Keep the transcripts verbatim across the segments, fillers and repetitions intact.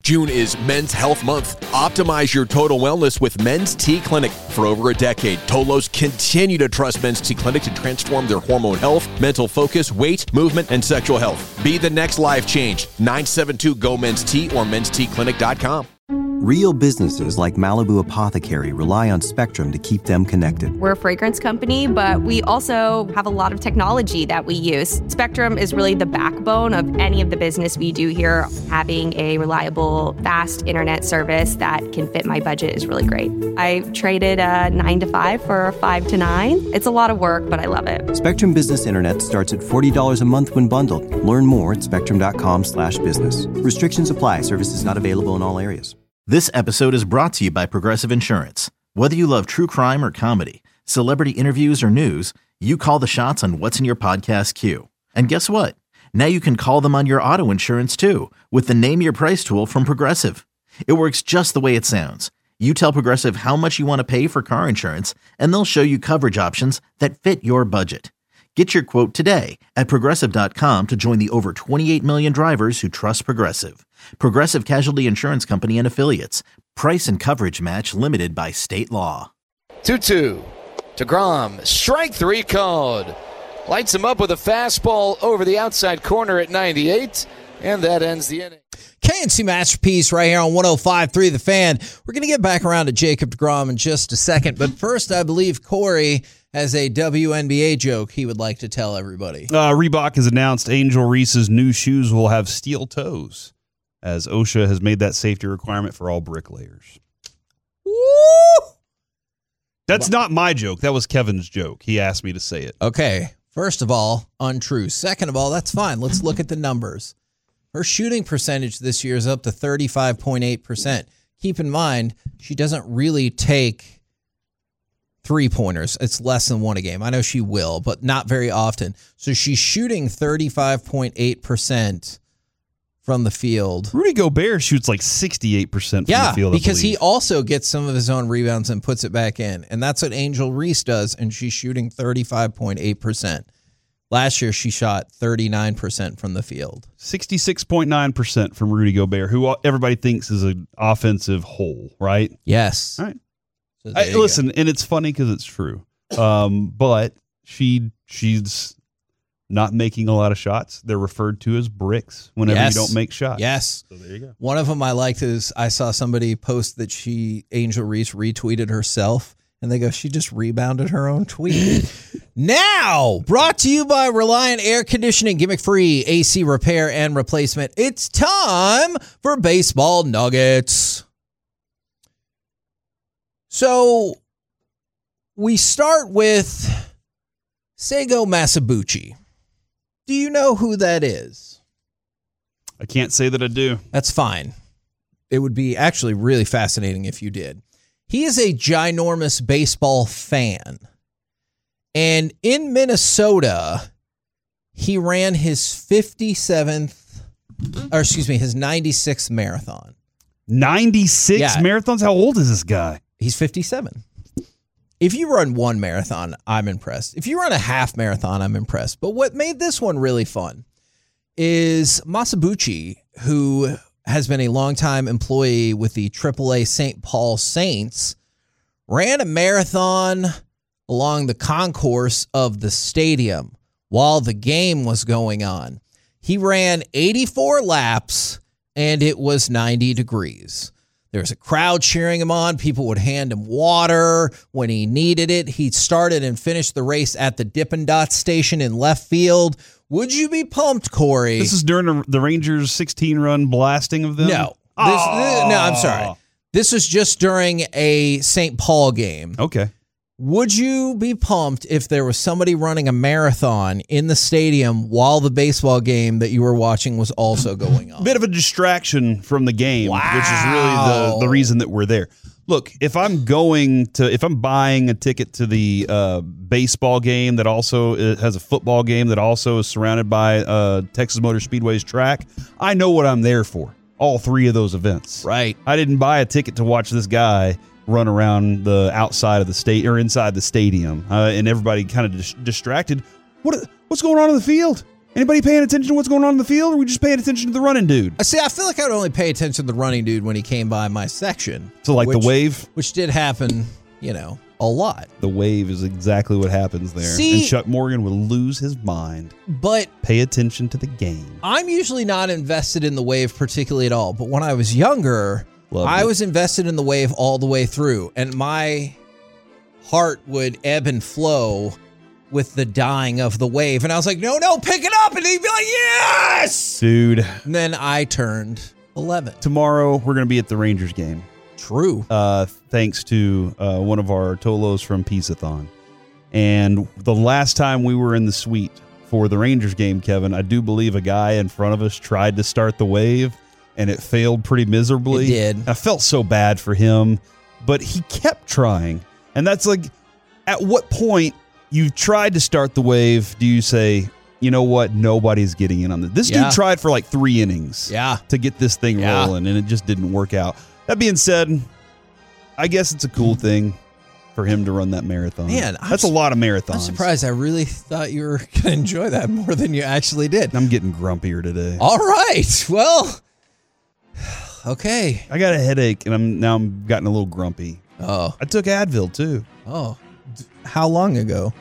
June is Men's Health Month. Optimize your total wellness with Men's T Clinic. For over a decade, Tolos continue to trust Men's T Clinic to transform their hormone health, mental focus, weight, movement, and sexual health. Be the next life change. nine seven two, G O, Men's T or mens t clinic dot com. Real businesses like Malibu Apothecary rely on Spectrum to keep them connected. We're a fragrance company, but we also have a lot of technology that we use. Spectrum is really the backbone of any of the business we do here. Having a reliable, fast internet service that can fit my budget is really great. I traded a nine to five for a five to nine. It's a lot of work, but I love it. Spectrum Business Internet starts at forty dollars a month when bundled. Learn more at spectrum.com slash business. Restrictions apply. Services not available in all areas. This episode is brought to you by Progressive Insurance. Whether you love true crime or comedy, celebrity interviews or news, you call the shots on what's in your podcast queue. And guess what? Now you can call them on your auto insurance too with the Name Your Price tool from Progressive. It works just the way it sounds. You tell Progressive how much you want to pay for car insurance, and they'll show you coverage options that fit your budget. Get your quote today at Progressive dot com to join the over twenty-eight million drivers who trust Progressive. Progressive Casualty Insurance Company and Affiliates. Price and coverage match limited by state law. two two to Grom. Strike three called. Lights him up with a fastball over the outside corner at ninety-eight, and that ends the inning. K N C Masterpiece right here on one oh five point three The Fan. We're going to get back around to Jacob deGrom in just a second, but first I believe Corey has a W N B A joke he would like to tell everybody. Uh, Reebok has announced Angel Reese's new shoes will have steel toes, as OSHA has made that safety requirement for all bricklayers. Woo! That's not my joke. That was Kevin's joke. He asked me to say it. Okay. First of all, untrue. Second of all, that's fine. Let's look at the numbers. Her shooting percentage this year is up to thirty-five point eight percent. Keep in mind, she doesn't really take three-pointers. It's less than one a game. I know she will, but not very often. So she's shooting thirty-five point eight percent from the field. Rudy Gobert shoots like sixty-eight percent from yeah, the field, because he also gets some of his own rebounds and puts it back in. And that's what Angel Reese does, and she's shooting thirty-five point eight percent. Last year, she shot thirty-nine percent from the field. sixty-six point nine percent from Rudy Gobert, who everybody thinks is an offensive hole, right? Yes. All right. So I, listen, and it's funny because it's true. Um, but she she's not making a lot of shots. They're referred to as bricks whenever yes. you don't make shots. Yes. So there you go. One of them I liked is I saw somebody post that she, Angel Reese, retweeted herself. And they go, she just rebounded her own tweet. Now, brought to you by Reliant Air Conditioning, gimmick-free A C repair and replacement. It's time for Baseball Nuggets. So, we start with Seigo Masabuchi. Do you know who that is? I can't say that I do. That's fine. It would be actually really fascinating if you did. He is a ginormous baseball fan. And in Minnesota, he ran his fifty-seventh, or excuse me, his ninety-sixth marathon. ninety-six Yeah. marathons? How old is this guy? He's fifty-seven. If you run one marathon, I'm impressed. If you run a half marathon, I'm impressed. But what made this one really fun is Masabuchi, who has been a longtime employee with the triple A Saint Paul Saints, ran a marathon along the concourse of the stadium while the game was going on. He ran eighty-four laps, and it was ninety degrees. There was a crowd cheering him on. People would hand him water when he needed it. He started and finished the race at the Dippin' Dots station in left field. Would you be pumped, Corey? This is during the Rangers sixteen-run blasting of them? No. This, this, no, I'm sorry. This was just during a Saint Paul game. Okay. Would you be pumped if there was somebody running a marathon in the stadium while the baseball game that you were watching was also going on? Bit of a distraction from the game, wow. which is really the, the reason that we're there. Look, if I'm going to, if I'm buying a ticket to the uh, baseball game that also has a football game that also is surrounded by uh, Texas Motor Speedway's track, I know what I'm there for. All three of those events. Right. I didn't buy a ticket to watch this guy run around the outside of the state or inside the stadium, uh, and everybody kind of dis- distracted. What what's going on in the field? Anybody paying attention to what's going on in the field, or are we just paying attention to the running dude? See, I feel like I would only pay attention to the running dude when he came by my section. So like which, the wave? Which did happen, you know, a lot. The wave is exactly what happens there. See, and Chuck Morgan would lose his mind. But pay attention to the game. I'm usually not invested in the wave particularly at all. But when I was younger, Loved I it. was invested in the wave all the way through. And my heart would ebb and flow with the dying of the wave. And I was like, no, no, pick it up. And he'd be like, yes! Dude. And then I turned eleven. Tomorrow, we're going to be at the Rangers game. True. Uh, thanks to uh, one of our Tolos from Peace-a-thon. And the last time we were in the suite for the Rangers game, Kevin, I do believe a guy in front of us tried to start the wave, and it failed pretty miserably. It did. I felt so bad for him, but he kept trying. And that's like, at what point you've tried to start the wave, do you say, you know what, nobody's getting in on this? This Yeah. dude tried for like three innings Yeah. to get this thing Yeah. rolling, and it just didn't work out. That being said, I guess it's a cool thing for him to run that marathon. Man, I'm that's su- a lot of marathons. I'm surprised. I really thought you were going to enjoy that more than you actually did. I'm getting grumpier today. All right. Well, okay. I got a headache, and I'm now I'm gotten a little grumpy. Oh. I took Advil, too. Oh. D- How long ago?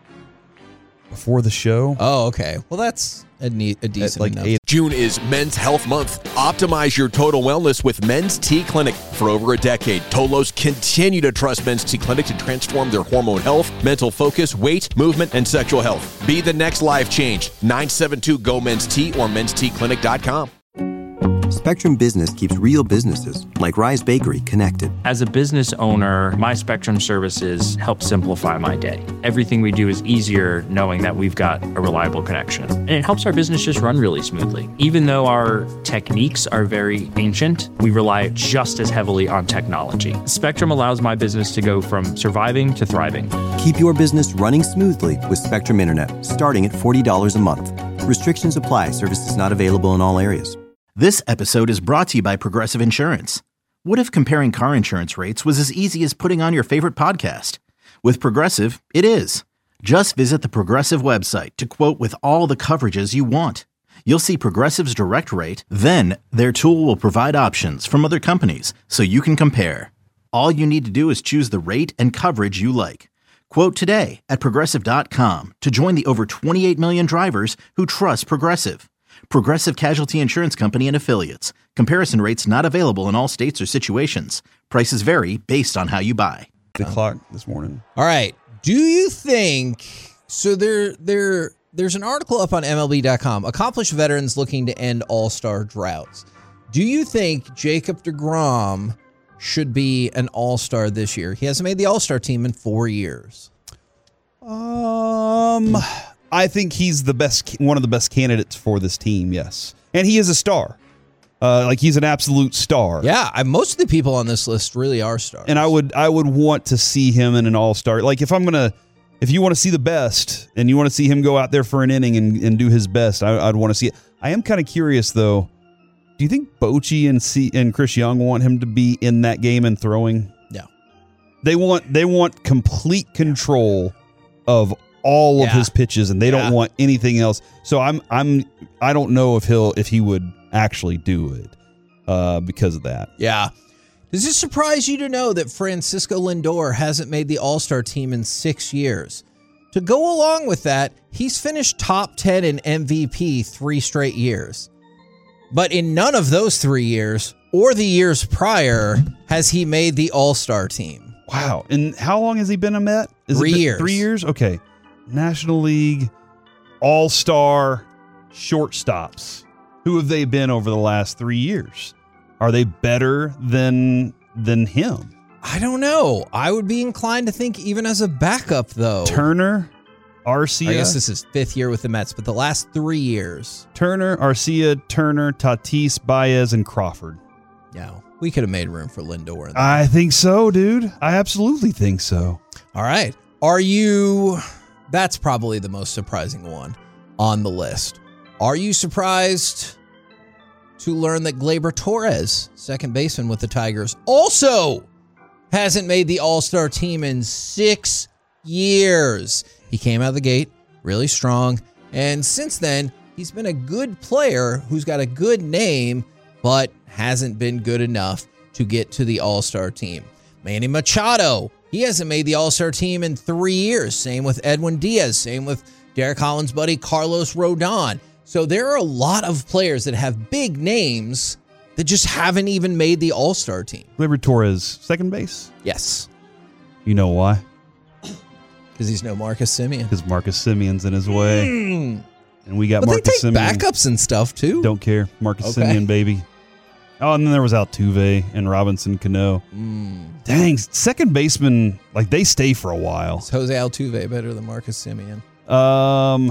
Before the show. Oh, okay. Well, that's a, ne- a decent like enough. eight. June is Men's Health Month. Optimize your total wellness with Men's T Clinic. For over a decade, Tolos continue to trust Men's T Clinic to transform their hormone health, mental focus, weight, movement, and sexual health. Be the next life change. nine seven two, G O, Men's T or men's t clinic dot com. Spectrum Business keeps real businesses, like Rise Bakery, connected. As a business owner, my Spectrum services help simplify my day. Everything we do is easier knowing that we've got a reliable connection. And it helps our business just run really smoothly. Even though our techniques are very ancient, we rely just as heavily on technology. Spectrum allows my business to go from surviving to thriving. Keep your business running smoothly with Spectrum Internet, starting at forty dollars a month. Restrictions apply. Services not available in all areas. This episode is brought to you by Progressive Insurance. What if comparing car insurance rates was as easy as putting on your favorite podcast? With Progressive, it is. Just visit the Progressive website to quote with all the coverages you want. You'll see Progressive's direct rate, then their tool will provide options from other companies so you can compare. All you need to do is choose the rate and coverage you like. Quote today at Progressive dot com to join the over twenty-eight million drivers who trust Progressive. Progressive Casualty Insurance Company and Affiliates. Comparison rates not available in all states or situations. Prices vary based on how you buy. The clock this morning. All right. Do you think so? There, there, there's an article up on M L B dot com. Accomplished veterans looking to end all-star droughts. Do you think Jacob deGrom should be an all-star this year? He hasn't made the all-star team in four years. Um, I think he's the best, one of the best candidates for this team. Yes, and he is a star. Uh, like he's an absolute star. Yeah, I, most of the people on this list really are stars. And I would, I would want to see him in an all-star. Like if I'm gonna, if you want to see the best, and you want to see him go out there for an inning and, and do his best, I, I'd want to see it. I am kind of curious though. Do you think Bochy and C and Chris Young want him to be in that game and throwing? No. They want, they want complete control of all of Yeah. his pitches, and they Yeah. don't want anything else. So I'm, I'm, I don't know if he'll, if he would actually do it uh, because of that. Yeah. Does it surprise you to know that Francisco Lindor hasn't made the All-Star team in six years? To go along with that, he's finished top ten in M V P three straight years. But in none of those three years, or the years prior, has he made the All-Star team. Wow. And how long has he been a Met? Is Three it been years. Three years? Okay. National League, All-Star, shortstops. Who have they been over the last three years? Are they better than than him? I don't know. I would be inclined to think even as a backup, though. Turner, Arcia. I guess this is fifth year with the Mets, but the last three years. Turner, Arcia, Turner, Tatis, Baez, and Crawford. No, we could have made room for Lindor. In there. I think so, dude. I absolutely think so. All right. Are you... That's probably the most surprising one on the list. Are you surprised to learn that Gleyber Torres, second baseman with the Tigers, also hasn't made the All-Star team in six years? He came out of the gate really strong, and since then, He's been a good player who's got a good name, but hasn't been good enough to get to the All-Star team. Manny Machado, he hasn't made the All-Star team in three years. Same with Edwin Diaz. Same with Derek Collins' buddy Carlos Rodon. So there are a lot of players that have big names that just haven't even made the All-Star team. Gleyber Torres, second base? Yes. You know why? Because he's no Marcus Semien. Because Marcus Semien's in his way. Mm. And we got But Marcus they take Semien. backups and stuff, too. Don't care. Marcus Okay. Semien, baby. Oh, and then there was Altuve and Robinson Cano. Mm. Dang, second baseman, like, they stay for a while. Is Jose Altuve better than Marcus Semien? Um,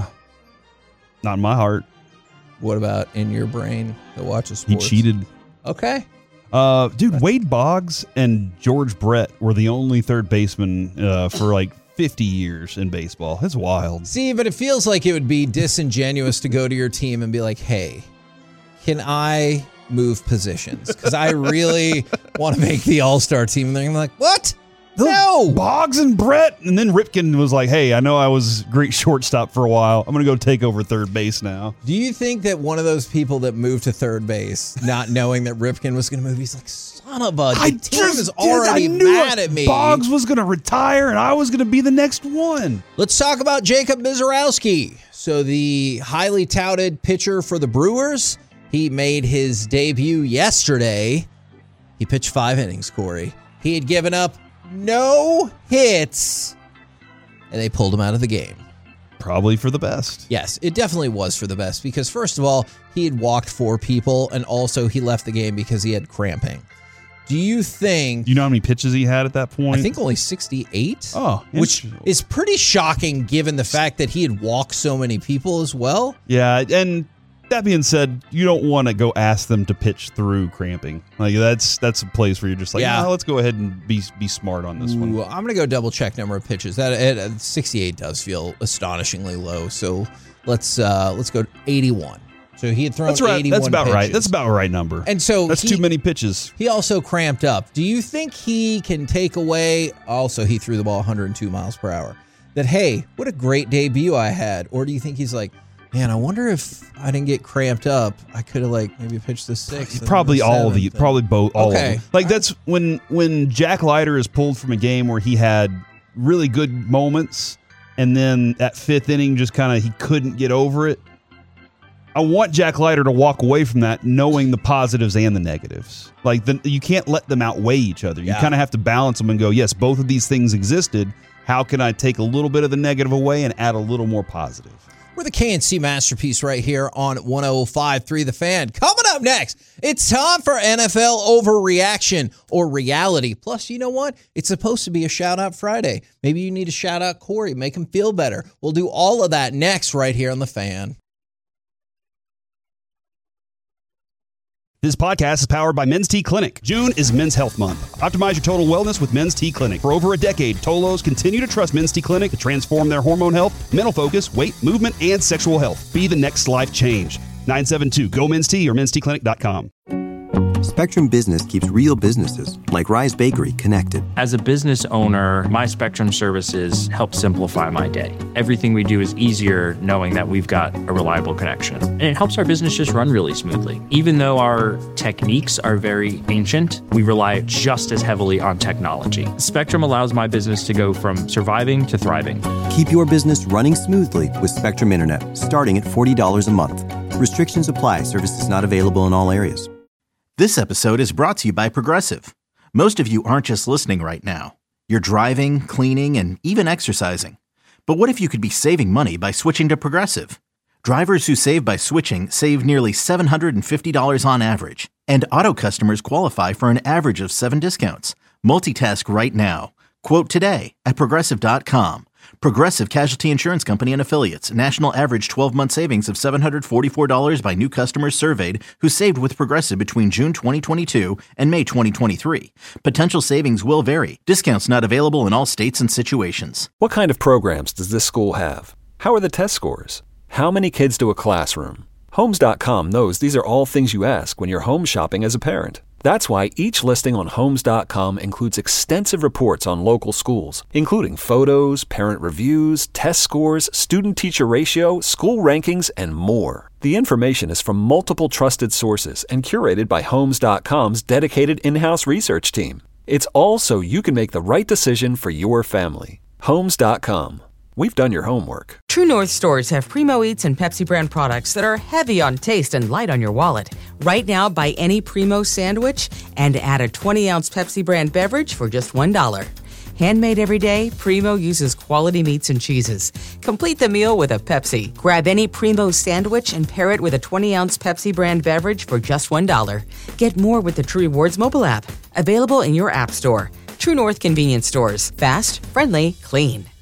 not in my heart. What about in your brain that watches He sports? cheated. Okay. Uh, dude, Wade Boggs and George Brett were the only third baseman uh, for like fifty years in baseball. It's wild. See, but it feels like it would be disingenuous to go to your team and be like, hey, can I move positions? Because I really want to make the All-Star team. And they're like, what? No. Boggs and Brett. And then Ripken was like, hey, I know I was great shortstop for a while. I'm going to go take over third base now. Do you think that one of those people that moved to third base, not knowing that Ripken was going to move, he's like, son of a, the I team just is did- already I knew mad it. at me. Boggs was going to retire, and I was going to be the next one. Let's talk about Jacob Mizorowski. So the highly touted pitcher for the Brewers, he made his debut yesterday. He pitched five innings, Corey. He had given up no hits, and they pulled him out of the game. Probably for the best. Yes, it definitely was for the best because, first of all, he had walked four people, and also he left the game because he had cramping. Do you think... Do you know how many pitches he had at that point? I think only sixty-eight. Oh, which interesting. is pretty shocking given the fact that he had walked so many people as well. Yeah, and that being said, you don't want to go ask them to pitch through cramping. Like that's that's a place where you're just like, Yeah. yeah, let's go ahead and be be smart on this one. Ooh, I'm going to go double check number of pitches. That it, sixty-eight does feel astonishingly low. So let's uh, let's go eighty-one. So he had thrown That's right. eighty-one That's about pitches. right. That's about a right number. And so that's he- too many pitches. He also cramped up. Do you think he can take away, also he threw the ball one hundred two miles per hour, that, hey, what a great debut I had? Or do you think he's like, man, I wonder if I didn't get cramped up, I could have like maybe pitched the sixth. and Probably the all of the, seventh and- probably both, all Okay. of them. Like that's when when Jack Leiter is pulled from a game where he had really good moments, and then that fifth inning just kind of he couldn't get over it. I want Jack Leiter to walk away from that knowing the positives and the negatives. Like the, you can't let them outweigh each other. You Yeah. kind of have to balance them and go, yes, both of these things existed. How can I take a little bit of the negative away and add a little more positive? We're the K N C Masterpiece right here on one oh five point three The Fan. Coming up next, it's time for N F L Overreaction or Reality. Plus, you know what? It's supposed to be a Shout-Out Friday. Maybe you need to shout out Corey, make him feel better. We'll do all of that next right here on The Fan. This podcast is powered by Men's T Clinic. June is Men's Health Month. Optimize your total wellness with Men's T Clinic. For over a decade, Tolos continue to trust Men's T Clinic to transform their hormone health, mental focus, weight, movement, and sexual health. Be the next life change. nine seven two, G O Men's T or men's t clinic dot com. Spectrum Business keeps real businesses, like Rise Bakery, connected. As a business owner, my Spectrum services help simplify my day. Everything we do is easier knowing that we've got a reliable connection. And it helps our business just run really smoothly. Even though our techniques are very ancient, we rely just as heavily on technology. Spectrum allows my business to go from surviving to thriving. Keep your business running smoothly with Spectrum Internet, starting at forty dollars a month. Restrictions apply. Services not available in all areas. This episode is brought to you by Progressive. Most of you aren't just listening right now. You're driving, cleaning, and even exercising. But what if you could be saving money by switching to Progressive? Drivers who save by switching save nearly seven hundred fifty dollars on average. And auto customers qualify for an average of seven discounts. Multitask right now. Quote today at Progressive dot com. Progressive Casualty Insurance Company and Affiliates. National average twelve-month savings of seven hundred forty-four dollars by new customers surveyed who saved with Progressive between June twenty twenty-two and May twenty twenty-three. Potential savings will vary. Discounts not available in all states and situations. What kind of programs does this school have? How are the test scores? How many kids do a classroom? Homes dot com knows these are all things you ask when you're home shopping as a parent. That's why each listing on Homes dot com includes extensive reports on local schools, including photos, parent reviews, test scores, student-teacher ratio, school rankings, and more. The information is from multiple trusted sources and curated by Homes dot com's dedicated in-house research team. It's all so you can make the right decision for your family. Homes dot com. We've done your homework. True North stores have Primo Eats and Pepsi brand products that are heavy on taste and light on your wallet. Right now, buy any Primo sandwich and add a twenty ounce Pepsi brand beverage for just one dollar. Handmade every day, Primo uses quality meats and cheeses. Complete the meal with a Pepsi. Grab any Primo sandwich and pair it with a twenty ounce Pepsi brand beverage for just one dollar. Get more with the True Rewards mobile app. Available in your app store. True North convenience stores. Fast, friendly, clean.